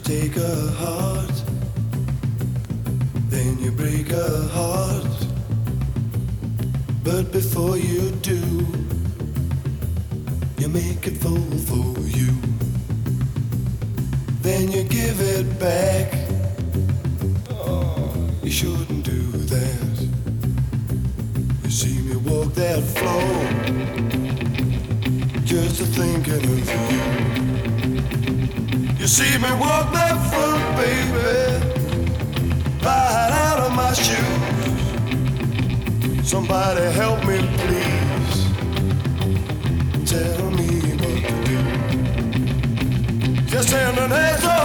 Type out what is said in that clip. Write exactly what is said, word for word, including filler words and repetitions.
take a heart, then you break a heart. But before you do, you make it fall for you. Then you give it back. Oh, you shouldn't do that. You see me walk that floor, just a thinking of you. You see me walk that floor, baby, right out of my shoes. Somebody help me, please. Tell me what to do. Just send an answer.